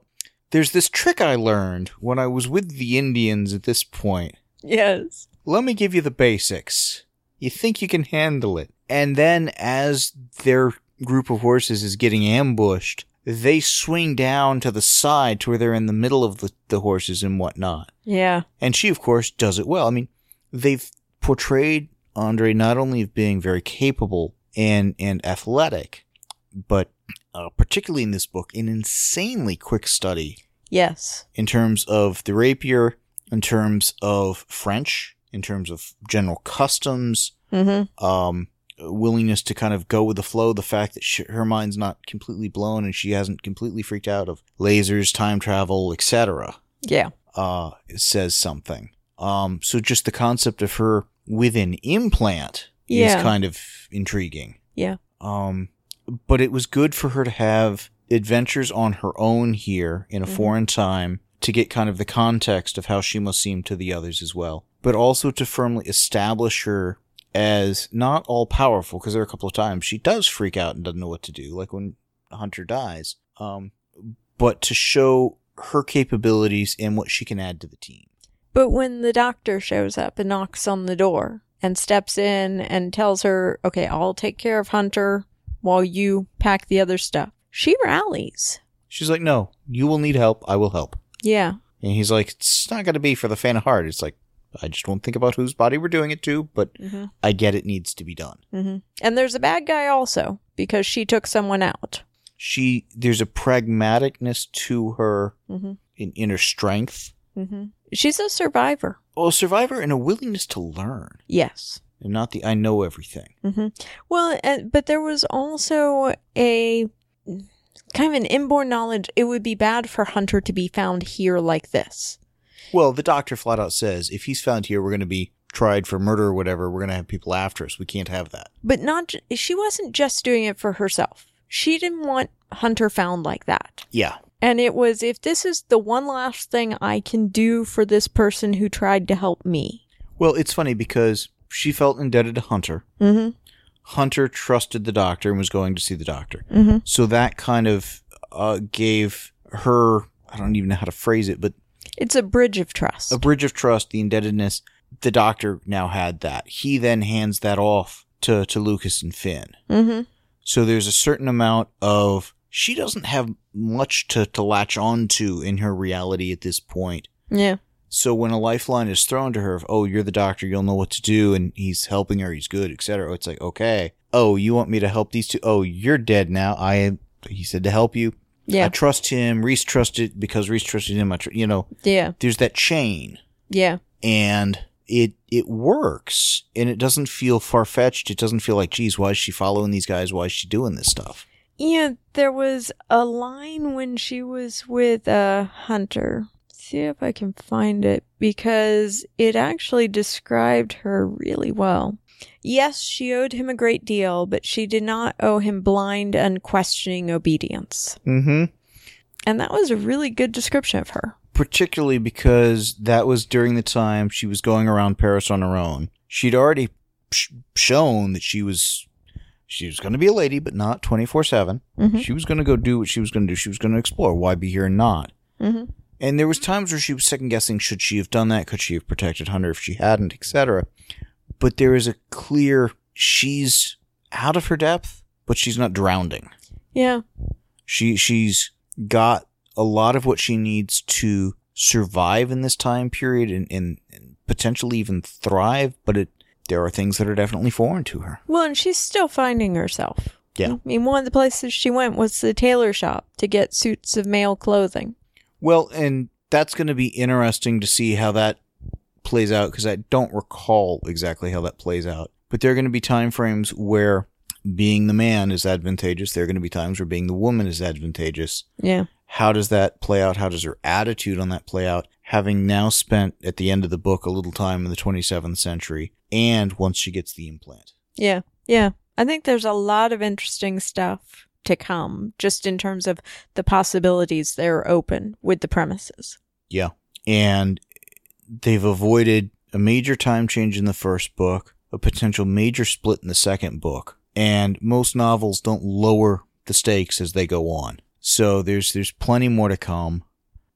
there's this trick I learned when I was with the Indians at this point. Yes. Let me give you the basics. You think you can handle it. And then as their group of horses is getting ambushed, they swing down to the side to where they're in the middle of the, the horses and whatnot. Yeah. And she, of course, does it well. I mean, they've portrayed Andre not only of being very capable and, and athletic, but uh, particularly in this book, an insanely quick study. Yes. In terms of the rapier, in terms of French, in terms of general customs, Mm-hmm. um, willingness to kind of go with the flow, the fact that she, her mind's not completely blown and she hasn't completely freaked out of lasers, time travel, et cetera. Yeah. Uh, it says something. Um, so just the concept of her with an implant Yeah. is kind of intriguing. Yeah. Um, but it was good for her to have adventures on her own here in a Mhm. foreign time to get kind of the context of how she must seem to the others as well. But also to firmly establish her as not all powerful, because there are a couple of times she does freak out and doesn't know what to do, like when Hunter dies. Um, but to show her capabilities and what she can add to the team. But when the doctor shows up and knocks on the door and steps in and tells her, okay, I'll take care of Hunter while you pack the other stuff, she rallies. She's like, no, you will need help. I will help. Yeah. And he's like, it's not going to be for the faint of heart. It's like, I just won't think about whose body we're doing it to, but Mm-hmm. I get it needs to be done. Mm-hmm. And there's a bad guy also, because she took someone out. She, there's a pragmaticness to her Mm-hmm. in inner strength. Mm-hmm. She's a survivor. Well, a survivor and a willingness to learn. Yes. And not the I know everything. Mm-hmm. Well, and, but there was also a kind of an inborn knowledge it would be bad for Hunter to be found here like this. Well, the doctor flat out says, if he's found here, we're going to be tried for murder or whatever. We're going to have people after us. We can't have that. But not. Ju- she wasn't just doing it for herself. She didn't want Hunter found like that. Yeah. And it was, if this is the one last thing I can do for this person who tried to help me. Well, it's funny because she felt indebted to Hunter. Mm-hmm. Hunter trusted the doctor and was going to see the doctor. Mm-hmm. So that kind of uh, gave her, I don't even know how to phrase it, but It's a bridge of trust. a bridge of trust, the indebtedness. The doctor now had that. He then hands that off to, to Lucas and Finn. Mm-hmm. So there's a certain amount of, she doesn't have much to, to latch on to in her reality at this point. Yeah. So when a lifeline is thrown to her of, oh, you're the doctor, you'll know what to do, and he's helping her, he's good, et cetera. It's like, okay. Oh, you want me to help these two? Oh, you're dead now. I, he said to help you. Yeah. I trust him. Reese trusted because Reese trusted him. I tr- you know, Yeah. there's that chain, Yeah. and it it works, and it doesn't feel far fetched. It doesn't feel like, geez, why is she following these guys? Why is she doing this stuff? Yeah, there was a line when she was with uh, Hunter. See if I can find it, because it actually described her really well. Yes, she owed him a great deal, but she did not owe him blind, unquestioning obedience. Mm-hmm. And that was a really good description of her. Particularly because that was during the time she was going around Paris on her own. She'd already sh- shown that she was she was going to be a lady, but not twenty-four seven. Mm-hmm. She was going to go do what she was going to do. She was going to explore. Why be here and not? Mm-hmm. And there was times where she was second guessing, should she have done that? Could she have protected Hunter if she hadn't, et cetera. But there is a clear, she's out of her depth, but she's not drowning. Yeah. She she's got a lot of what she needs to survive in this time period and, and, and potentially even thrive, but it there are things that are definitely foreign to her. Well, and she's still finding herself. Yeah. I mean, one of the places she went was the tailor shop to get suits of male clothing. Well, and that's going to be interesting to see how that plays out, because I don't recall exactly how that plays out. But there are going to be time frames where being the man is advantageous. There are going to be times where being the woman is advantageous. Yeah. How does that play out? How does her attitude on that play out? Having now spent at the end of the book a little time in the twenty-seventh century, and once she gets the implant. Yeah. Yeah. I think there's a lot of interesting stuff to come, just in terms of the possibilities that are open with the premises. Yeah. And they've avoided a major time change in the first book, a potential major split in the second book. And most novels don't lower the stakes as they go on. So there's there's plenty more to come.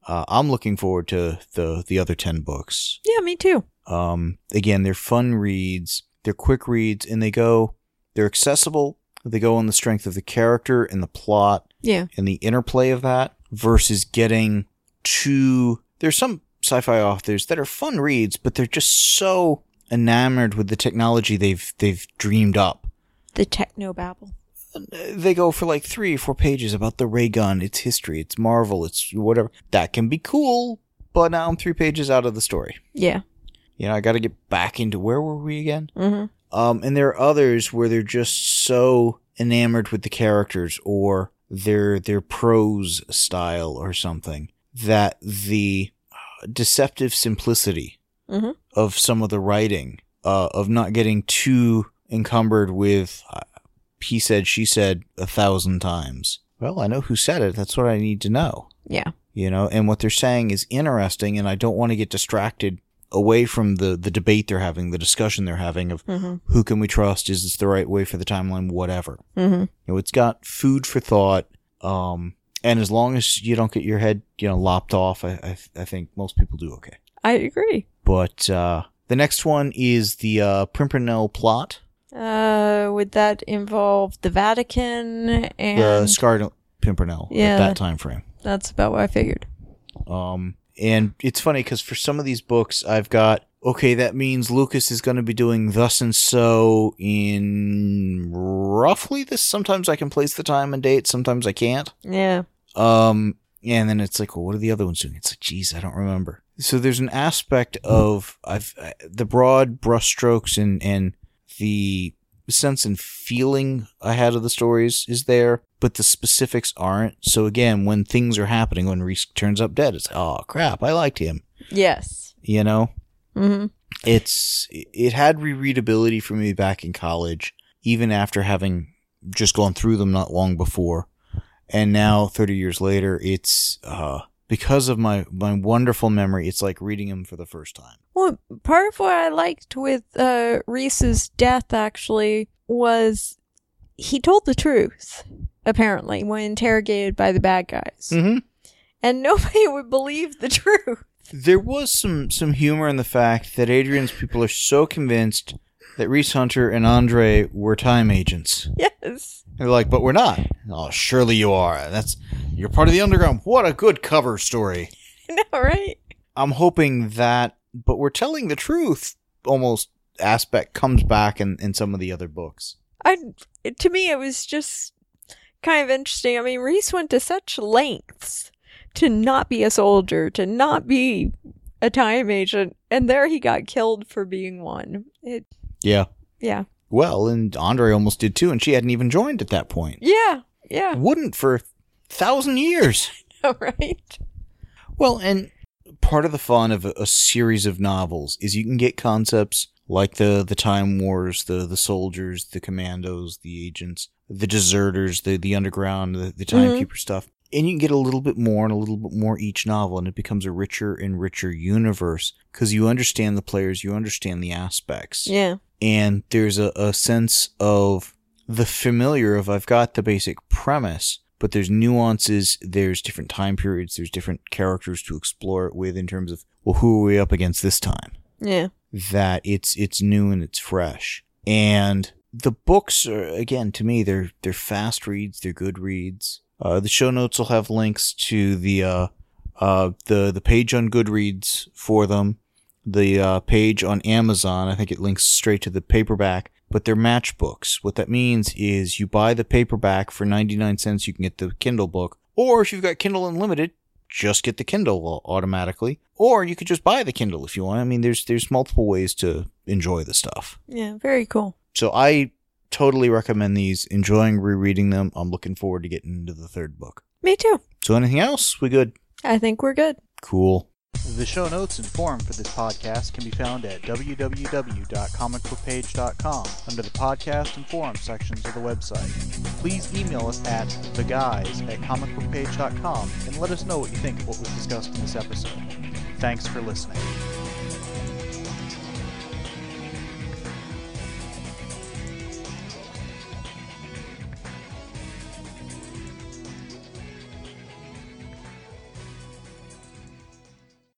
Uh, I'm looking forward to the the other ten books. Yeah, me too. Um, again, they're fun reads, they're quick reads, and they go, they're accessible. They go on the strength of the character and the plot, yeah, and the interplay of that, versus getting too. There's some sci-fi authors that are fun reads, but they're just so enamored with the technology they've they've dreamed up. The technobabble. They go for like three or four pages about the ray gun, its history, its Marvel, it's whatever. That can be cool, but now I'm three pages out of the story. Yeah. You know, I got to get back into, where were we again? Mm-hmm. Um, and there are others where they're just so enamored with the characters or their their prose style or something that the deceptive simplicity mm-hmm. of some of the writing, uh, of not getting too encumbered with uh, he said, she said a thousand times. Well, I know who said it. That's what I need to know. Yeah. You know, and what they're saying is interesting, and I don't want to get distracted away from the, the debate they're having, the discussion they're having of mm-hmm. who can we trust? Is this the right way for the timeline? Whatever. Mm-hmm. You know, it's got food for thought. Um, and as long as you don't get your head, you know, lopped off, I, I, I think most people do okay. I agree. But, uh, the next one is the, uh, Pimpernel plot. Uh, would that involve the Vatican and The Scarlet Pimpernel Yeah. at that time frame. That's about what I figured. Um, and it's funny because for some of these books, I've got, okay, that means Lucas is going to be doing thus and so in roughly this. Sometimes I can place the time and date. Sometimes I can't. Yeah. Um, and then it's like, well, what are the other ones doing? It's like, geez, I don't remember. So there's an aspect of I've uh, the broad brushstrokes and, and the sense and feeling I had of the stories is there, but the specifics aren't. So again, when things are happening, when Reese turns up dead, it's, oh crap, I liked him. Yes. You know? Mm-hmm. It's, it had rereadability for me back in college, even after having just gone through them not long before. And now, thirty years later, it's, uh, because of my, my wonderful memory, it's like reading them for the first time. Well, part of what I liked with uh, Reese's death, actually, was he told the truth, apparently, when interrogated by the bad guys. Mm-hmm. And nobody would believe the truth. There was some, some humor in the fact that Adrian's people are so convinced that Reese Hunter and Andre were time agents. Yes. They're like, but we're not. Oh, surely you are. That's you're part of the underground. What a good cover story. I know, right? I'm hoping that, but we're telling the truth almost aspect comes back in, in some of the other books. I, to me, it was just kind of interesting. I mean, Reese went to such lengths to not be a soldier, to not be a time agent, and there he got killed for being one. It, Yeah. yeah. Well, and Andre almost did too, and she hadn't even joined at that point. Yeah, yeah. Wouldn't for a thousand years. All right. Well, and part of the fun of a, a series of novels is you can get concepts like the, the Time Wars, the, the soldiers, the commandos, the agents, the deserters, the, the underground, the, the timekeeper mm-hmm. stuff. And you can get a little bit more and a little bit more each novel, and it becomes a richer and richer universe because you understand the players, you understand the aspects. Yeah. And there's a, a sense of the familiar of I've got the basic premise, but there's nuances, there's different time periods, there's different characters to explore it with in terms of, well, who are we up against this time? Yeah. That it's it's new and it's fresh. And the books are, again, to me, they're they're fast reads, they're good reads. Uh, the show notes will have links to the uh, uh, the the page on Goodreads for them, the uh, page on Amazon. I think it links straight to the paperback. But they're matchbooks. What that means is you buy the paperback for ninety-nine cents. You can get the Kindle book, or if you've got Kindle Unlimited, just get the Kindle automatically. Or you could just buy the Kindle if you want. I mean, there's there's multiple ways to enjoy the stuff. Yeah, very cool. So I totally recommend these. Enjoying rereading them. I'm looking forward to getting into the third book. Me too. So anything else? We good? I think we're good. Cool. The show notes and forum for this podcast can be found at w w w dot comic book page dot com under the podcast and forum sections of the website. Please email us at theguys at comic book page dot com and let us know what you think of what was discussed in this episode. Thanks for listening.